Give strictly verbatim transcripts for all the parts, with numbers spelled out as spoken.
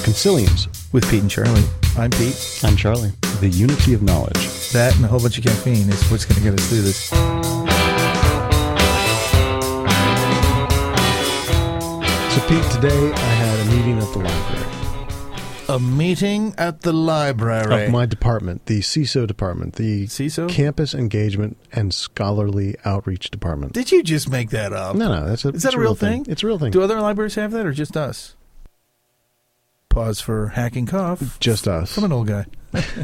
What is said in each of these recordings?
Consiliums. With Pete and Charlie. I'm Pete. I'm Charlie. The unity of knowledge. That and a whole bunch of caffeine is what's going to get us through this. So, Pete, today I had a meeting at the library. A meeting at the library. Of my department, the C I S O department, the C I S O? Campus Engagement and Scholarly Outreach Department. Did you just make that up? No, no. That's a, is that a real thing? thing? It's a real thing. Do other libraries have that or just us? Pause for hacking cough. Just us. From an old guy.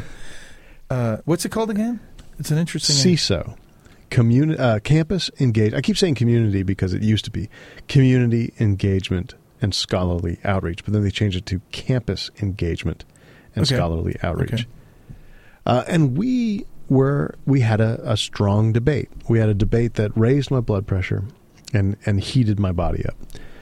uh, what's it called again? It's an interesting C I S O. Communi- uh, Campus Engage. I keep saying community because it used to be Community Engagement and Scholarly Outreach, but then they changed it to Campus Engagement and okay. Scholarly Outreach. Okay. Uh, and we were we had a, a strong debate. We had a debate that raised my blood pressure and, and heated my body up.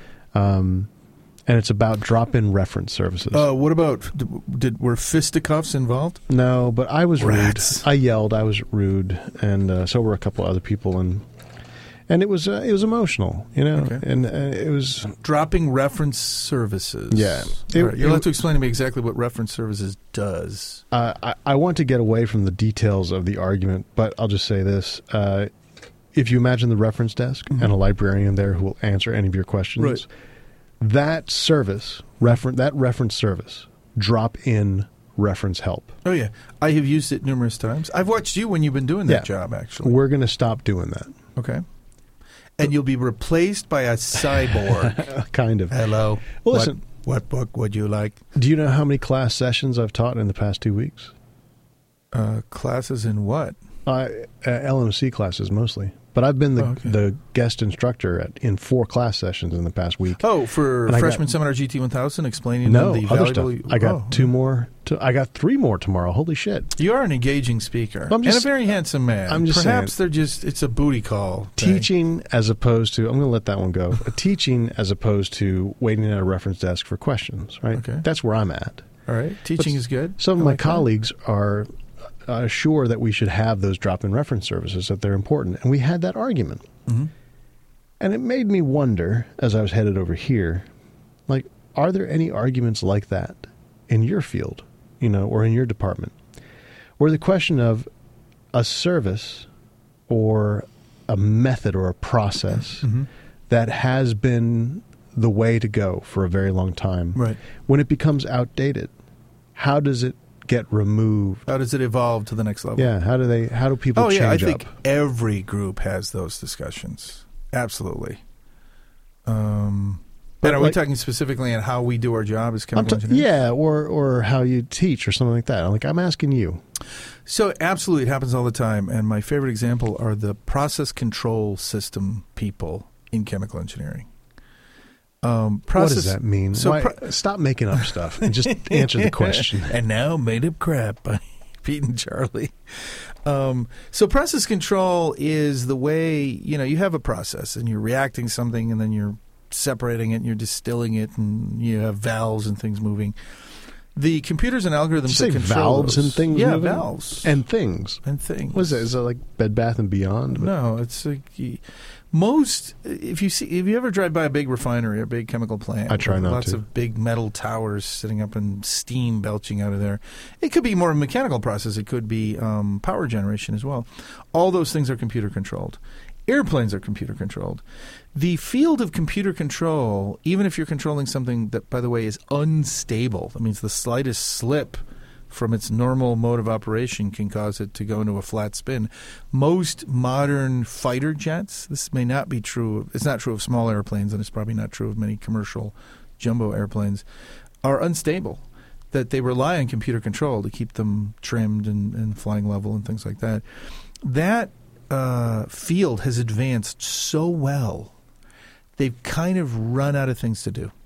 Um, and it's about drop-in reference services. Uh, what about, did were fisticuffs involved? No, but I was Rats. rude. I yelled. I was rude, and uh, so were a couple other people, and and it was uh, it was emotional, you know, okay. and uh, it was dropping reference services. Yeah, it, right. You'll have to explain to me exactly what reference services does. Uh, I, I want to get away from the details of the argument, but I'll just say this: uh, if you imagine the reference desk mm-hmm. and a librarian there who will answer any of your questions. Right. That service, refer- that reference service, drop-in reference help. Oh, yeah. I have used it numerous times. I've watched you when you've been doing that yeah. job, actually. We're going to stop doing that. Okay. And you'll be replaced by a cyborg. Kind of. Hello. Well, listen. What, what book would you like? Do you know how many class sessions I've taught in the past two weeks? Uh, classes in what? Uh, L M C classes mostly. But I've been the, oh, okay. the guest instructor at, in four class sessions in the past week. Oh, for and Freshman got, Seminar G T one thousand, explaining no, the other valuable... stuff. I got oh. two more. To, I got three more tomorrow. Holy shit. You are an engaging speaker. I'm just, and a very handsome man. I'm just Perhaps saying, they're just, it's a booty call. Teaching thing. As opposed to, I'm going to let that one go. teaching as opposed to waiting at a reference desk for questions, right? Okay. That's where I'm at. All right. Teaching but is good. Some I of my like colleagues that. are uh, sure that we should have those drop-in reference services, that they're important. And we had that argument. Mm-hmm. And it made me wonder, as I was headed over here, like, are there any arguments like that in your field, you know, or in your department, where the question of a service or a method or a process mm-hmm. that has been the way to go for a very long time, right. when it becomes outdated, how does it get removed? How does it evolve to the next level? Yeah, how do they? How do people oh, change yeah, I up? think every group has those discussions. Absolutely. Um, but are like, we talking specifically on how we do our job as chemical ta- engineers? Yeah, or or how you teach or something like that. I'm like, I'm asking you. So absolutely, it happens all the time. And my favorite example are the process control system people in chemical engineering. Um, process, what does that mean? So Why, pro- stop making up stuff and just answer the question. And now made up crap by Pete and Charlie. Um, so process control is the way, you know, you have a process and you're reacting something and then you're separating it and you're distilling it and you have valves and things moving. The computers and algorithms Did you say that control valves those, and things yeah, moving? valves. And things. And things. What is that? Is that like Bed Bath and Beyond? No, it's like most, if you see, if you ever drive by a big refinery or a big chemical plant, I try not lots to. of big metal towers sitting up and steam belching out of there. It could be more a mechanical process. It could be um, power generation as well. All those things are computer controlled. Airplanes are computer controlled. The field of computer control, even if you're controlling something that, by the way, is unstable, that means the slightest slip from its normal mode of operation can cause it to go into a flat spin. Most modern fighter jets, this may not be true, it's not true of small airplanes, and it's probably not true of many commercial jumbo airplanes, are unstable, that they rely on computer control to keep them trimmed and, and flying level and things like that. That uh, field has advanced so well, they've kind of run out of things to do.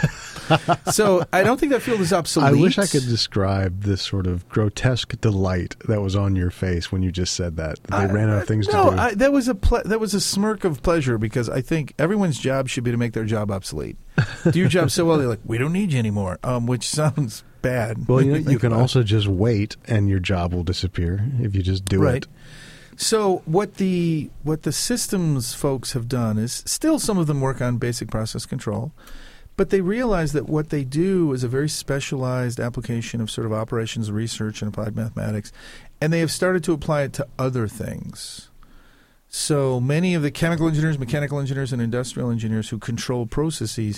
So I don't think that field is obsolete. I wish I could describe this sort of grotesque delight that was on your face when you just said that. They I, ran out of things no, to do. I, that was a ple- that was a smirk of pleasure because I think everyone's job should be to make their job obsolete. Do your job so well, they're like, we don't need you anymore, um, which sounds bad. Well, you know, you can also just wait and your job will disappear if you just do right. it. So what the what the systems folks have done is still some of them work on basic process control, But they realize that what they do is a very specialized application of sort of operations research and applied mathematics, and they have started to apply it to other things. So many of the chemical engineers, mechanical engineers, and industrial engineers who control processes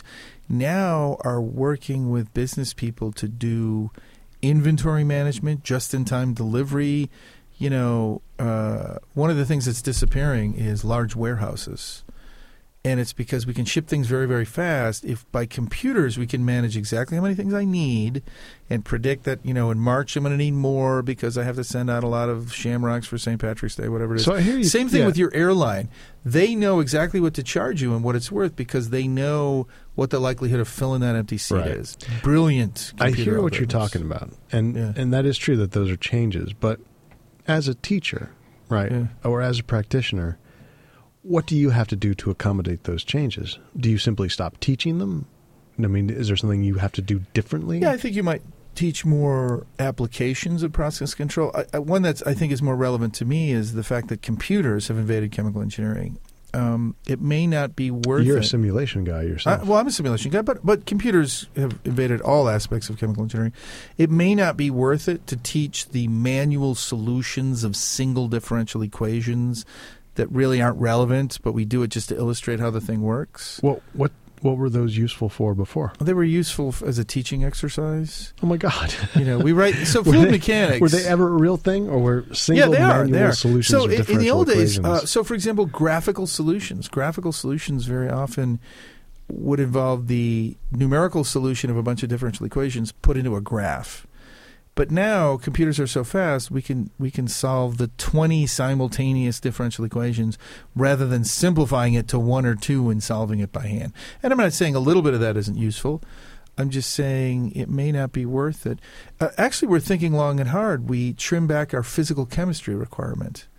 now are working with business people to do inventory management, just-in-time delivery. You know, uh, one of the things that's disappearing is large warehouses. And it's because we can ship things very, very fast. If by computers we can manage exactly how many things I need and predict that, you know, in March I'm going to need more because I have to send out a lot of shamrocks for Saint Patrick's Day, whatever it is. So I hear you. Same thing yeah. with your airline. They know exactly what to charge you and what it's worth because they know what the likelihood of filling that empty seat Right. is. Brilliant. I hear what algorithms. you're talking about. And, Yeah. and that is true that those are changes. But as a teacher, right, Yeah. or as a practitioner, what do you have to do to accommodate those changes? Do you simply stop teaching them? I mean, is there something you have to do differently? Yeah, I think you might teach more applications of process control. I, I, one that's I think is more relevant to me is the fact that computers have invaded chemical engineering. Um, it may not be worth You're it. a simulation guy yourself. I, well, I'm a simulation guy, but but computers have invaded all aspects of chemical engineering. It may not be worth it to teach the manual solutions of single differential equations that really aren't relevant, but we do it just to illustrate how the thing works. Well, what what were those useful for before? They were useful f- as a teaching exercise. Oh my God! You know, we write so Were fluid they- mechanics. Were they ever a real thing, or were single yeah, they are. manual They are. solutions So of in, in differential the old days, equations? uh, so for example, graphical solutions. Graphical solutions very often would involve the numerical solution of a bunch of differential equations put into a graph. But now computers are so fast, we can we can solve the twenty simultaneous differential equations rather than simplifying it to one or two and solving it by hand. And I'm not saying a little bit of that isn't useful. I'm just saying it may not be worth it. Uh, actually, we're thinking long and hard. We trim back our physical chemistry requirement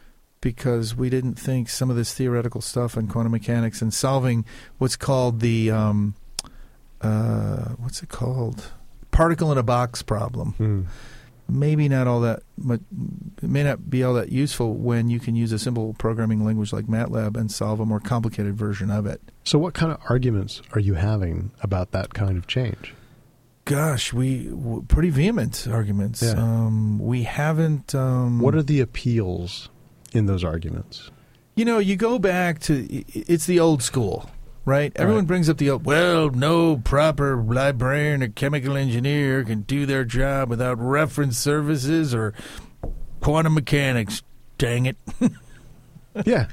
because we didn't think some of this theoretical stuff in quantum mechanics and solving what's called the um, uh, what's it called? Particle in a box problem. Hmm. Maybe not all that, but it may not be all that useful when you can use a simple programming language like MATLAB and solve a more complicated version of it. So, what kind of arguments are you having about that kind of change? Gosh, we w- pretty vehement arguments. Yeah. Um, we haven't. Um, What are the appeals in those arguments? You know, you go back to i- it's the old school. Right? Everyone Right. brings up the, well, no proper librarian or chemical engineer can do their job without reference services or quantum mechanics. Dang it. Yeah.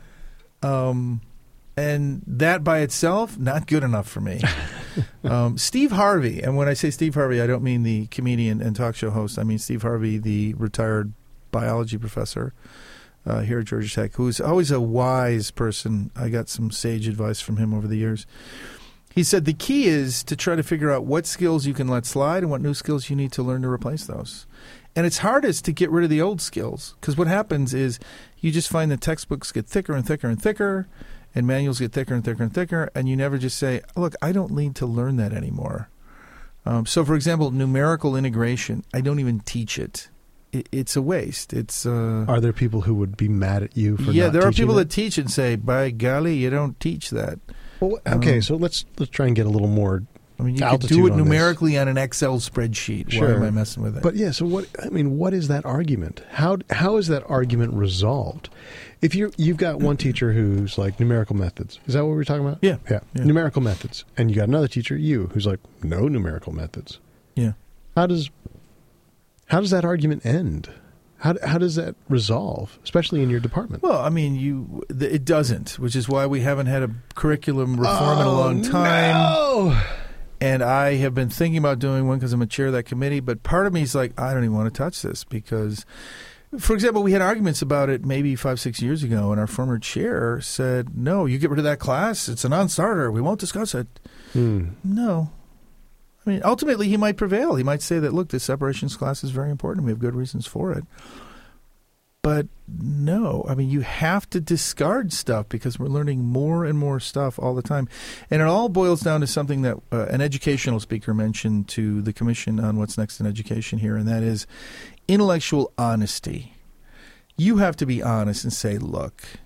Um, and that by itself, not good enough for me. um, Steve Harvey, and when I say Steve Harvey, I don't mean the comedian and talk show host. I mean Steve Harvey, the retired biology professor. Uh, here at Georgia Tech, who's always a wise person. I got some sage advice from him over the years. He said the key is to try to figure out what skills you can let slide and what new skills you need to learn to replace those. And it's hardest to get rid of the old skills because what happens is you just find that textbooks get thicker and thicker and thicker and manuals get thicker and thicker and thicker, and you never just say, look, I don't need to learn that anymore. Um, so, for example, numerical integration, I don't even teach it. It's a waste. It's uh, Are there people who would be mad at you for yeah. not There are teaching people it? that teach and say, "By golly, you don't teach that." Well, okay, Um, so let's let's try and get a little more. I mean, you could altitude do it on this. numerically on an Excel spreadsheet. Why Sure. am I messing with it? But yeah, so what? I mean, what is that argument? How how is that argument resolved? If you you've got one teacher who's like numerical methods, is that what we're talking about? Yeah. yeah, Yeah. numerical methods, and you got another teacher, you, who's like no numerical methods. yeah. How does how does that argument end? How how does that resolve, especially in your department? Well, I mean, you th- it doesn't, which is why we haven't had a curriculum reform in a long time. No. And I have been thinking about doing one because I'm a chair of that committee. But part of me is like, I don't even want to touch this because, for example, we had arguments about it maybe five, six years ago, and our former chair said, no, you get rid of that class. It's a non-starter. We won't discuss it. Hmm. No. I mean, ultimately, he might prevail. He might say that, look, this separations class is very important. We have good reasons for it. But no, I mean, you have to discard stuff because we're learning more and more stuff all the time. And it all boils down to something that uh, an educational speaker mentioned to the Commission on What's Next in Education here, and that is intellectual honesty. You have to be honest and say, look,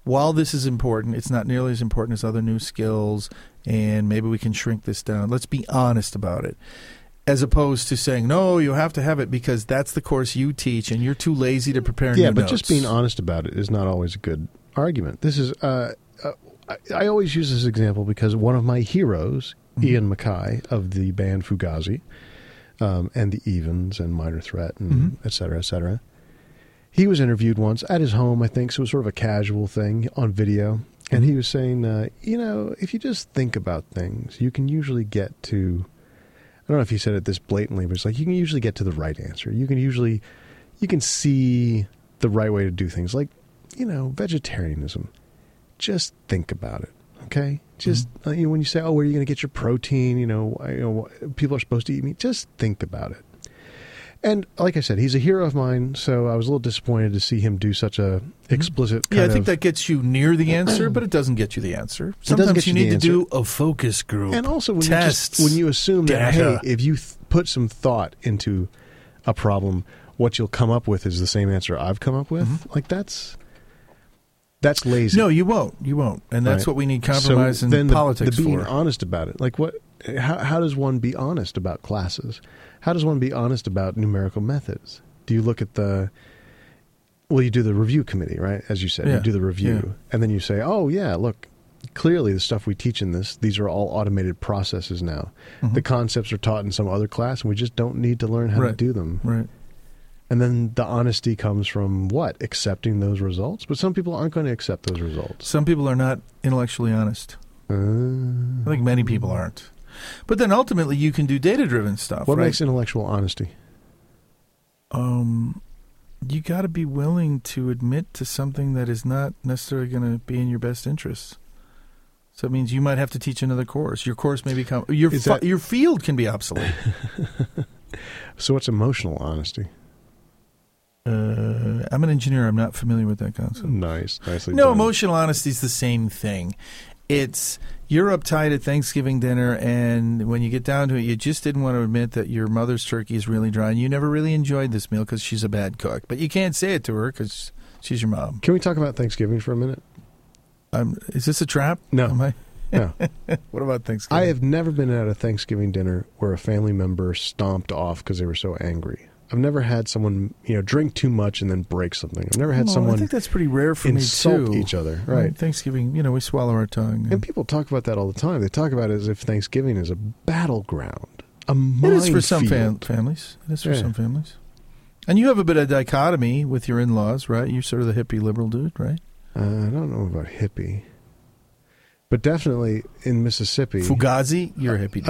while this is important, it's not nearly as important as other new skills, and maybe we can shrink this down. Let's be honest about it. As opposed to saying, no, you have to have it because that's the course you teach and you're too lazy to prepare Yeah, new but notes. just being honest about it is not always a good argument. This is, uh, uh, I, I always use this example because one of my heroes, mm-hmm. Ian Mackay of the band Fugazi, um, and the Evens and Minor Threat, and mm-hmm. et cetera, et cetera, he was interviewed once at his home, I think, so it was sort of a casual thing on video. Mm-hmm. And he was saying, uh, you know, if you just think about things, you can usually get to... I don't know if he said it this blatantly, but it's like you can usually get to the right answer. You can usually, you can see the right way to do things. Like, you know, vegetarianism. Just think about it, okay? Just mm-hmm. uh, you know, when you say, "Oh, where are you going to get your protein?" You know, I, you know, people are supposed to eat meat. Just think about it. And like I said, he's a hero of mine, so I was a little disappointed to see him do such a explicit. Kind yeah, I think of, that gets you near the answer, but it doesn't get you the answer. Sometimes you, you need to do a focus group, and also when tests, you just, when you assume that data. hey, if you th- put some thought into a problem, what you'll come up with is the same answer I've come up with. Mm-hmm. Like that's that's lazy. No, you won't. You won't, and that's right. what we need compromise so in then the, politics the being for. honest about it, like what? How, how does one be honest about classes? How does one be honest about numerical methods? Do you look at the, well, you do the review committee, right? As you said, yeah. you do the review. Yeah. And then you say, oh, yeah, look, clearly the stuff we teach in this, these are all automated processes now. Mm-hmm. The concepts are taught in some other class, and we just don't need to learn how right. to do them. Right. And then the honesty comes from what? Accepting those results? But some people aren't going to accept those results. Some people are not intellectually honest. Uh, I think many people aren't. But then ultimately you can do data-driven stuff. What right? makes intellectual honesty? Um, you got to be willing to admit to something that is not necessarily going to be in your best interests. So it means you might have to teach another course. Your course may become your Is fu- that- your field can be obsolete. So what's emotional honesty? Uh, I'm an engineer. I'm not familiar with that concept. Nice, nicely No, done. emotional honesty is the same thing. It's you're uptight at Thanksgiving dinner, and when you get down to it, you just didn't want to admit that your mother's turkey is really dry, and you never really enjoyed this meal because she's a bad cook. But you can't say it to her because she's your mom. Can we talk about Thanksgiving for a minute? Um, is this a trap? No. Am I? No. What about Thanksgiving? I have never been at a Thanksgiving dinner where a family member stomped off because they were so angry. I've never had someone, you know, drink too much and then break something. I've never had well, someone I think that's pretty rare for insult me too. each other, Right. right? Thanksgiving, you know, we swallow our tongue. And people talk about that all the time. They talk about it as if Thanksgiving is a battleground, a It is for some fam- minefield. families. It is for Yeah. some families. And you have a bit of dichotomy with your in-laws, right? You're sort of the hippie liberal dude, right? Uh, I don't know about hippie. But definitely in Mississippi. Fugazi, you're a hippie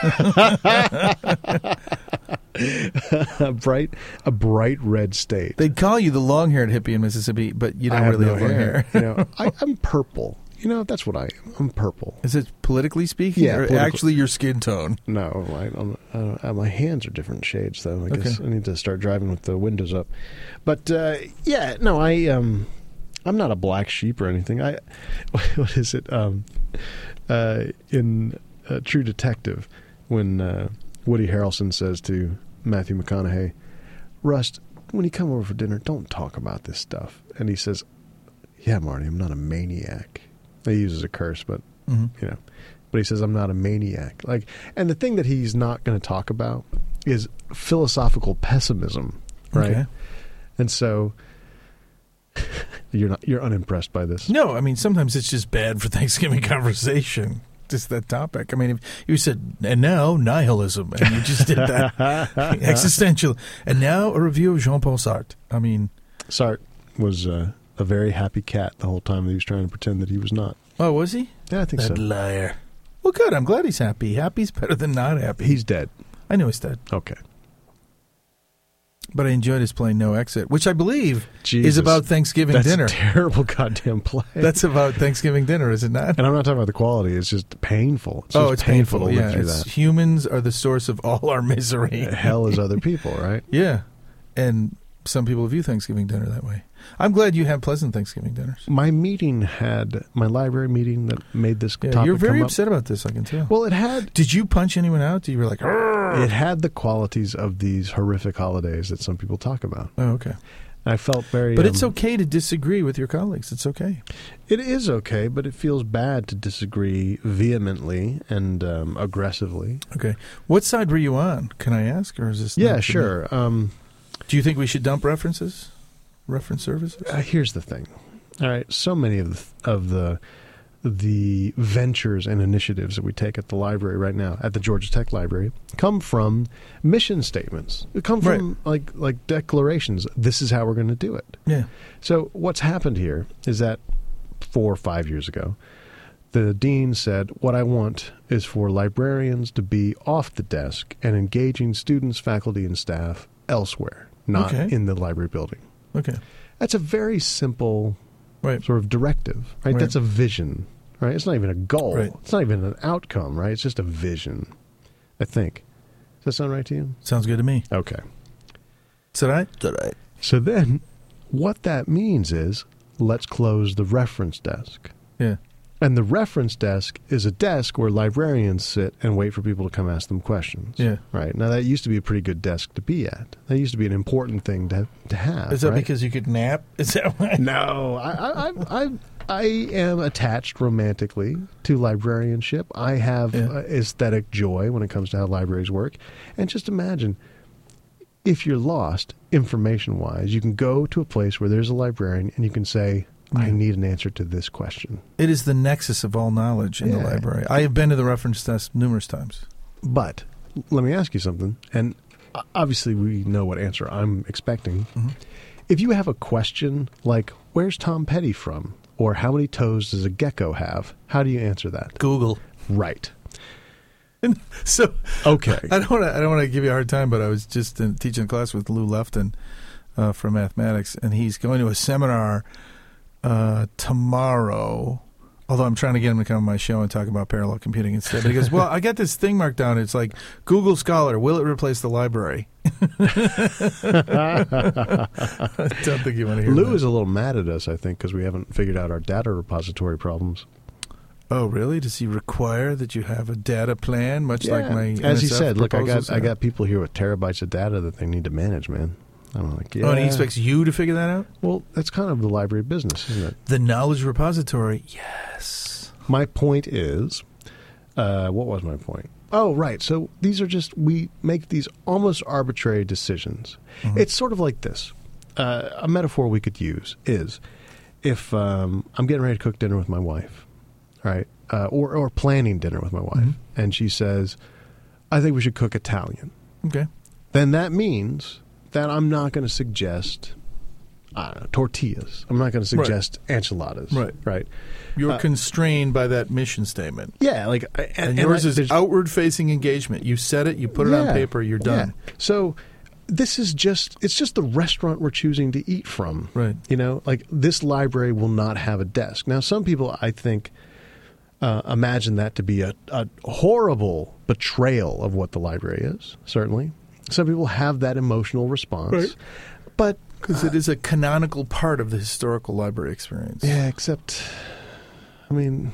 dude. a bright, a bright red state. They'd call you the long-haired hippie in Mississippi, but you don't I have really no have long hair. hair. You know, I, I'm purple. You know, that's what I am. I'm purple. Is it politically speaking, Yeah, or political. actually your skin tone? No, I, I'm, uh, my hands are different shades, though. I guess Okay. I need to start driving with the windows up. But uh, yeah, no, I um, I'm not a black sheep or anything. I what is it? Um, uh, in uh, True Detective, when uh, Woody Harrelson says to Matthew McConaughey, "Rust, when you come over for dinner, don't talk about this stuff." And he says, "Yeah, Marty, I'm not a maniac." He uses a curse, but Mm-hmm. you know, but he says, "I'm not a maniac." Like, and the thing that he's not going to talk about is philosophical pessimism, right? Okay. And so you're not you're unimpressed by this. No, I mean, sometimes it's just bad for Thanksgiving conversation. Just that topic. I mean, if you said, and now nihilism, and you just did that. Existential. And now a review of Jean-Paul Sartre. I mean. Sartre was uh, a very happy cat the whole time that he was trying to pretend that he was not. Oh, was he? Yeah, I think That so. liar. Well, good. I'm glad he's happy. Happy's better than not happy. He's dead. I know he's dead. Okay. But I enjoyed his play No Exit, which I believe Jesus. is about Thanksgiving That's dinner. a terrible goddamn play. That's about Thanksgiving dinner, is it not? And I'm not talking about the quality. It's just painful. It's oh, just it's painful. to live Yeah, through it's, that. humans are the source of all our misery. Hell is other people, right? Yeah, and some people view Thanksgiving dinner that way. I'm glad you have pleasant Thanksgiving dinners. My meeting had, my library meeting that made this Yeah, topic you're very come up. upset about this, I can tell. Well, it had Did you punch anyone out? You were like, "Arrgh." it had the qualities of these horrific holidays that some people talk about. Oh, okay. I felt very. But it's um, okay to disagree with your colleagues. It's okay. It is okay, but it feels bad to disagree vehemently and um, aggressively. Okay. What side were you on? Can I ask, or is this? Yeah, not sure. Um, Do you think we should dump references, reference services? uh, here's the thing. All right, so many of the, of the the ventures and initiatives that we take at the library right now, at the Georgia Tech Library, come from mission statements. They come from Right. like like declarations. This is how we're going to do it. Yeah. So what's happened here is that four or five years ago, the dean said, what I want is for librarians to be off the desk and engaging students, faculty, and staff elsewhere, not Okay. in the library building. Okay. That's a very simple Right. sort of directive, right? Right. That's a vision, right? It's not even a goal. Right. It's not even an outcome, right? It's just a vision, I think. Does that sound right to you? Sounds good to me. Okay. Did I? Did I? So then what that means is let's close the reference desk. Yeah. And the reference desk is a desk where librarians sit and wait for people to come ask them questions. Yeah. Right. Now, that used to be a pretty good desk to be at. That used to be an important thing to to have. Is that right? because you could nap? Is that why? No, I, I, I, I, I am attached romantically to librarianship. I have Yeah. uh, aesthetic joy when it comes to how libraries work. And just imagine, if you're lost information-wise, you can go to a place where there's a librarian and you can say, I need an answer to this question. It is the nexus of all knowledge in the Yeah. library. I have been to the reference desk numerous times. But let me ask you something, and obviously we know what answer I'm expecting. Mm-hmm. If you have a question like, where's Tom Petty from? Or how many toes does a gecko have? How do you answer that? Google. Right. And so Okay. I don't want to. I don't want to give you a hard time, but I was just in, teaching a class with Lou Lefton uh, from mathematics, and he's going to a seminar uh, tomorrow. Although I'm trying to get him to come on my show and talk about parallel computing instead. But he goes, "Well, I got this thing marked down. It's like Google Scholar. Will it replace the library?" I don't think you want to hear Lou that. is a little mad at us, I think, because we haven't figured out our data repository problems. Oh, really? Does he require that you have a data plan, much like my As he N S F said, look, I got proposals? I got people here with terabytes of data that they need to manage, man. I'm like, yeah. Oh, and he expects you to figure that out? Well, that's kind of the library business, isn't it? The knowledge repository, yes. My point is, uh, what was my point? Oh, right. So these are just, we make these almost arbitrary decisions. Mhm. It's sort of like this. Uh, a metaphor we could use is if um, I'm getting ready to cook dinner with my wife, right, uh, or, or planning dinner with my wife, Mhm. and she says, I think we should cook Italian. Okay. Then that means that I'm not going to suggest I don't know, tortillas. I'm not going to Right. suggest enchiladas. Right. Right. You're Uh, constrained by that mission statement. Yeah. Like, and, And, and yours I- is there's- outward-facing engagement. You said it, you put it on Yeah, paper, you're done. yeah. So this is just, it's just the restaurant we're choosing to eat from. Right. You know, like this library will not have a desk. Now, some people, I think, uh, imagine that to be a, a horrible betrayal of what the library is, certainly. Some people have that emotional response. Right. But, Because it is a canonical part of the historical library experience. yeah, except, I mean,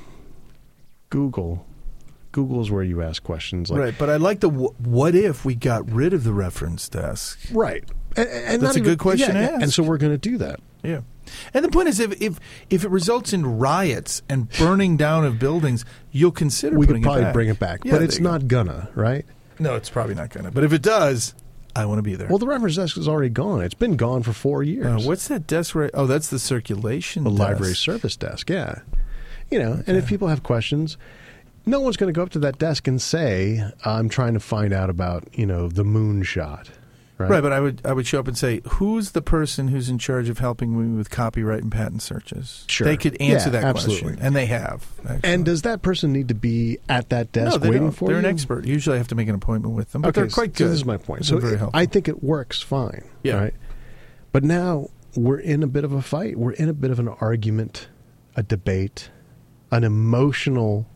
Google. Google's where you ask questions. Like, Right, but I like the w- what if we got rid of the reference desk? Right. And, and That's not a even- good question yeah, to yeah. And ask. so we're going to do that. Yeah. And the point is, if, if if it results in riots and burning down of buildings, you'll consider We putting could probably it back. bring it back, Yeah, but there it's you go. not gonna, right? No, it's probably not going to. But if it does, I want to be there. Well, the reference desk is already gone. It's been gone for four years. Uh, what's that desk? Right? Oh, that's the circulation the desk. library service desk? Yeah, you know. And if people have questions, no one's going to go up to that desk and say, "I'm trying to find out about you know the moonshot." Right. Right, but I would I would show up and say, "Who's the person who's in charge of helping me with copyright and patent searches?" Sure. They could answer Yeah, that absolutely. question, and they have. Actually. And does that person need to be at that desk no, they waiting don't. for They're you? an expert. Usually, I have to make an appointment with them, but okay, they're quite so good. this is my point. They're So very it- helpful. I think it works fine. Yeah. Right. But now we're in a bit of a fight. We're in a bit of an argument, a debate, an emotional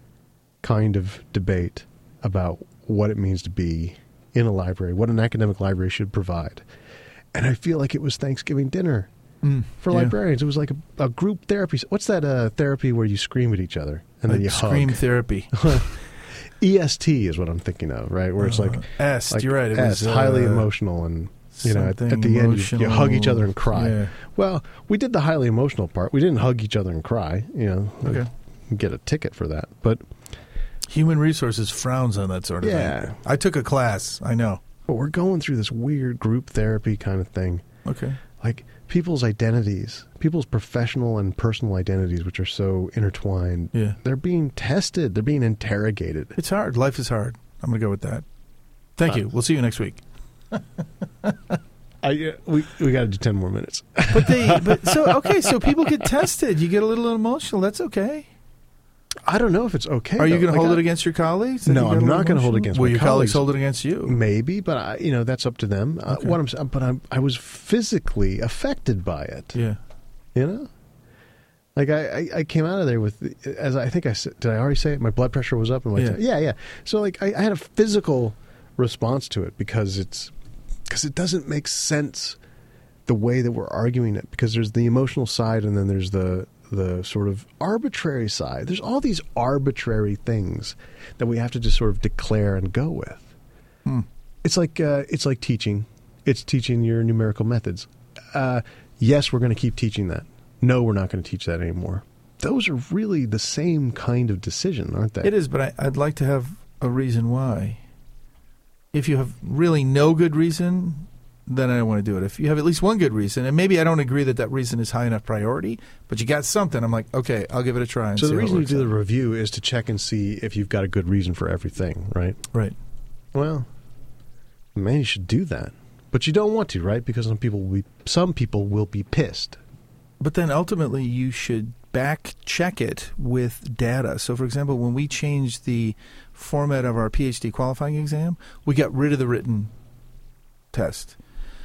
kind of debate about what it means to be in a library, what an academic library should provide. And I feel like it was Thanksgiving dinner Mm, for yeah. librarians. It was like a, a group therapy. What's that uh, therapy where you scream at each other and then Like you scream hug? therapy. E S T is what I'm thinking of, right? Where it's like, Uh, S. like You're right. It S, was uh, highly emotional and You know, at, Something at the end, you, you hug each other and cry. Yeah. Well, we did the highly emotional part. We didn't hug each other and cry. You know, Okay. get a ticket for that. But Human resources frowns on that sort of Yeah. thing. I took a class. I know. but we're going through this weird group therapy kind of thing. Okay. Like people's identities, people's professional and personal identities, which are so intertwined. Yeah. They're being tested. They're being interrogated. It's hard. Life is hard. I'm going to go with that. Thank Uh, you. We'll see you next week. I, uh, we we got to do ten more minutes. But they, but so okay. So people get tested. You get a little emotional. That's okay. I don't know if it's okay. Are you though. going to Like, hold I- it against your colleagues? that No, you get I'm a little not gonna hold it emotional? against Will my your colleagues colleagues. hold it against you? Maybe, but I, you know, that's up to them. Uh, Okay. what I'm, s- but I'm, I was physically affected by it. Yeah. You know, like I, I, I came out of there with, as I think I said, did I already say it? My blood pressure was up. And my Yeah. yeah, yeah. So like I, I had a physical response to it because it's because it doesn't make sense the way that we're arguing it, because there's the emotional side and then there's the the sort of arbitrary side. There's all these arbitrary things that we have to just sort of declare and go with. Hmm. It's like uh, it's like teaching. It's teaching your numerical methods. Uh, yes, we're going to keep teaching that. No, we're not going to teach that anymore. Those are really the same kind of decision, aren't they? It is, but I, I'd like to have a reason why. If you have really no good reason, then I don't want to do it. If you have at least one good reason, and maybe I don't agree that that reason is high enough priority, but you got something, I'm like, okay, I'll give it a try. And So see the how it reason you works do out. the review is to check and see if you've got a good reason for everything, right? Right. Well, man, you should do that, but you don't want to, right? Because some people will be some people will be pissed. But then ultimately you should back check it with data. So, for example, when we changed the format of our PhD qualifying exam, we got rid of the written test.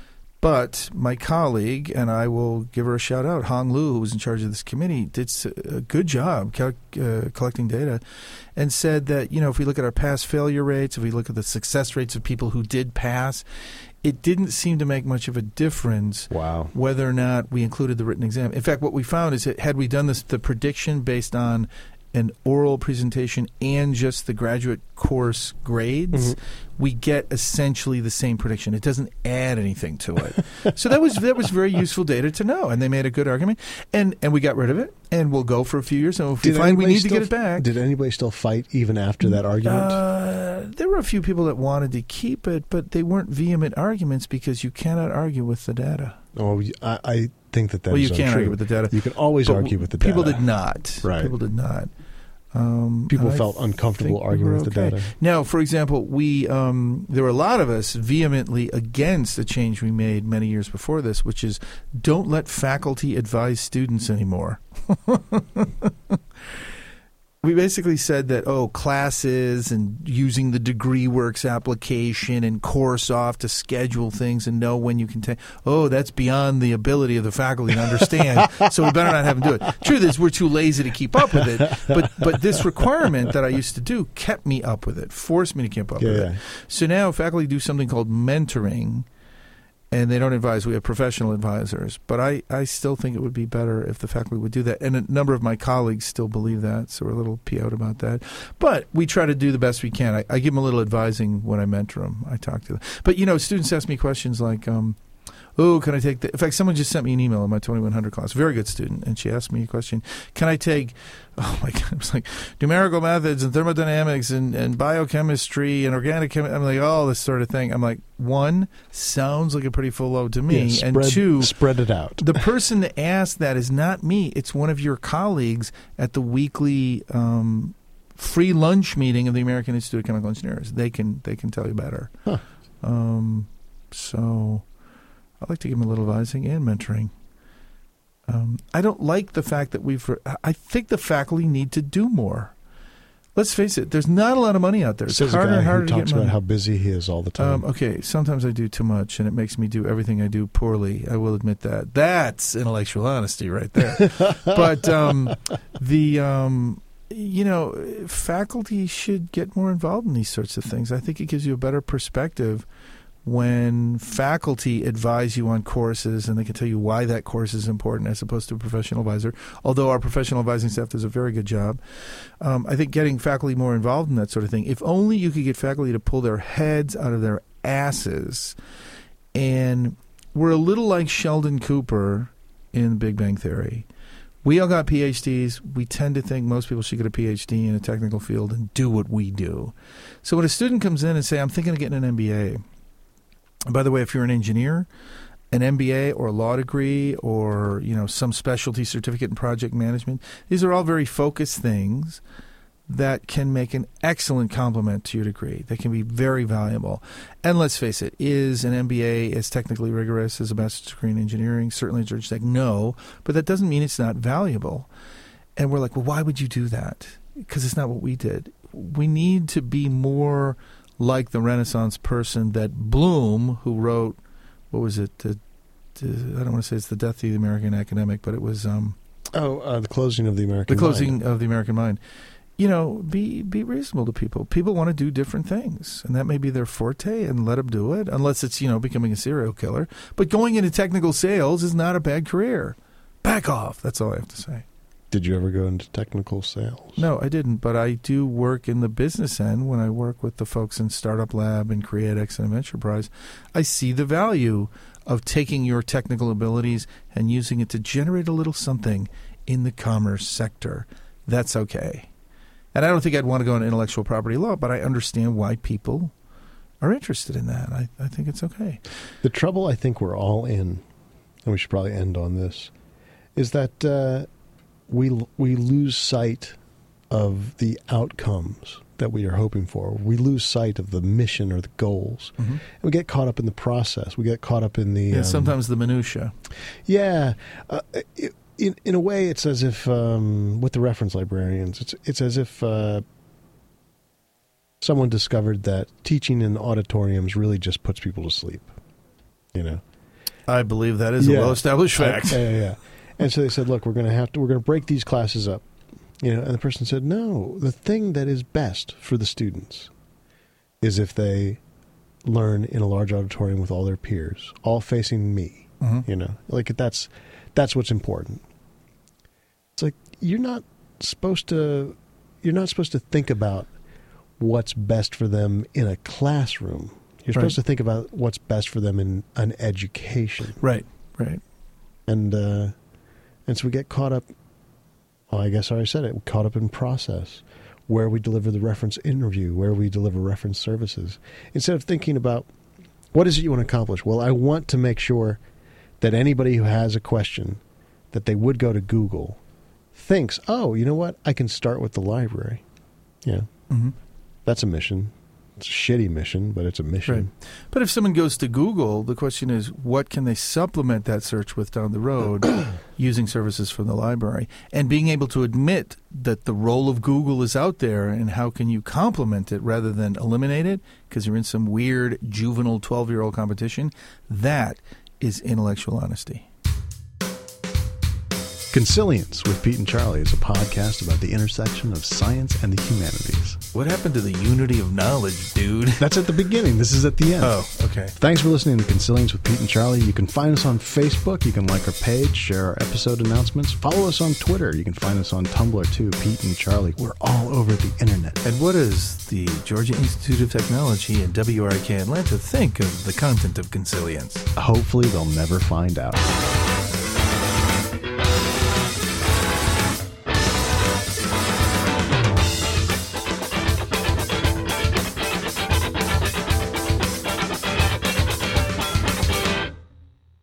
But my colleague, and I will give her a shout out, Hong Lu, who was in charge of this committee, did s- a good job cal- uh, collecting data, and said that, you know, if we look at our pass failure rates, if we look at the success rates of people who did pass, it didn't seem to make much of a difference Wow. whether or not we included the written exam. In fact, what we found is that had we done this, the prediction based on an oral presentation and just the graduate course grades, Mhm. we get essentially the same prediction. It doesn't add anything to it. So that was that was very useful data to know, and they made a good argument, and and we got rid of it, and we'll go for a few years, and if we Did find we anybody need to get still- it back. Did anybody still fight even after that argument? Uh, there were a few people that wanted to keep it, but they weren't vehement arguments because you cannot argue with the data. oh, I, I think that that's well, you can't untrue. argue with the data. You can always But argue with the data. People did not. Right. People did not. Um, People and I felt uncomfortable think we arguing were with the okay. data. Now, for example, we um, there were a lot of us vehemently against the change we made many years before this, which is don't let faculty advise students anymore. We basically said that, oh, classes and using the DegreeWorks application and CourseOff to schedule things and know when you can take, oh, that's beyond the ability of the faculty to understand, so we better not have them do it. Truth is, we're too lazy to keep up with it, but but this requirement that I used to do kept me up with it, forced me to keep up Yeah, with yeah. it. So now faculty do something called mentoring, and they don't advise. We have professional advisors. But I, I still think it would be better if the faculty would do that. And a number of my colleagues still believe that, so we're a little P O'd about that. But we try to do the best we can. I, I give them a little advising when I mentor them. I talk to them. But, you know, students ask me questions like, um, oh, can I take the – in fact, someone just sent me an email in my twenty-one hundred class, very good student, and she asked me a question. Can I take – oh, my God. It was like numerical methods and thermodynamics and, and biochemistry and organic chemistry. I'm like, oh, this sort of thing. I'm like, one, sounds like a pretty full load to me. Yeah, and spread, two, spread it out. the person that asked that is not me. It's one of your colleagues at the weekly um, free lunch meeting of the American Institute of Chemical Engineers. They can they can tell you better. Huh. Um, so I'd like to give them a little advising and mentoring. Um, I don't like the fact that we've – I think the faculty need to do more. Let's face it. There's not a lot of money out there. It's Says a harder guy and harder who to talks get money. about how busy he is all the time. Um, okay, sometimes I do too much, and it makes me do everything I do poorly. I will admit that. That's intellectual honesty right there. But um, the um, you know, faculty should get more involved in these sorts of things. I think it gives you a better perspective when faculty advise you on courses and they can tell you why that course is important as opposed to a professional advisor, although our professional advising staff does a very good job. Um, I think getting faculty more involved in that sort of thing, if only you could get faculty to pull their heads out of their asses And we're a little like Sheldon Cooper in Big Bang Theory. We all got P H Ds. We tend to think most people should get a P H D in a technical field and do what we do. So when a student comes in and say, I'm thinking of getting an M B A. And by the way, if you're an engineer, an M B A or a law degree or, you know, some specialty certificate in project management, these are all very focused things that can make an excellent complement to your degree. They can be very valuable. And let's face it, is an M B A as technically rigorous as a master's degree in engineering? Certainly, Georgia Tech, no. But that doesn't mean it's not valuable. And we're like, well, why would you do that? Because it's not what we did. We need to be more like the Renaissance person that Bloom, who wrote, what was it? The, the, I don't want to say it's the death of the American academic, but it was... Um, oh, uh, the closing of the American The closing mind. of the American mind. You know, be be reasonable to people. People want to do different things, and that may be their forte, and let them do it, unless it's, you know, becoming a serial killer. But going into technical sales is not a bad career. Back off. That's all I have to say. Did you ever go into technical sales? No, I didn't, but I do work in the business end when I work with the folks in Startup Lab and CreateX and Enterprise. I see the value of taking your technical abilities and using it to generate a little something in the commerce sector. That's okay. And I don't think I'd want to go into intellectual property law, but I understand why people are interested in that. I, I think it's okay. The trouble I think we're all in, and we should probably end on this, is that uh, we we lose sight of the outcomes that we are hoping for. We lose sight of the mission or the goals. Mm-hmm. And we get caught up in the process. We get caught up in the... Yeah, um, sometimes the minutia. Yeah. Uh, it, In in a way, it's as if um, with the reference librarians, it's it's as if uh, someone discovered that teaching in auditoriums really just puts people to sleep. You know, I believe that is yeah. a well-established fact. I, yeah, yeah. And so they said, "Look, we're going to have to we're going to break these classes up." You know, and the person said, "No, the thing that is best for the students is if they learn in a large auditorium with all their peers, all facing me." Mm-hmm. You know, like that's that's what's important. It's like you're not supposed to you're not supposed to think about what's best for them in a classroom. You're supposed right. to think about what's best for them in an education. Right, right. And uh, and so we get caught up, well, I guess I already said it, we caught up in process, where we deliver the reference interview, where we deliver reference services. Instead of thinking about what is it you want to accomplish? Well, I want to make sure that anybody who has a question that they would go to Google thinks, oh, you know what? I can start with the library. Yeah. Mm-hmm. That's a mission. It's a shitty mission, but it's a mission. Right. But if someone goes to Google, the question is, what can they supplement that search with down the road using services from the library? And being able to admit that the role of Google is out there and how can you complement it rather than eliminate it because you're in some weird juvenile twelve-year-old competition, that is intellectual honesty. Consilience with Pete and Charlie is a podcast about the intersection of science and the humanities. What happened to the unity of knowledge, dude? That's at the beginning. This is at the end. Oh, okay. Thanks for listening to Consilience with Pete and Charlie. You can find us on Facebook. You can like our page, share our episode announcements. Follow us on Twitter. You can find us on Tumblr too, Pete and Charlie. We're all over the internet. And what does the Georgia Institute of Technology and W R I K Atlanta think of the content of Consilience? Hopefully they'll never find out.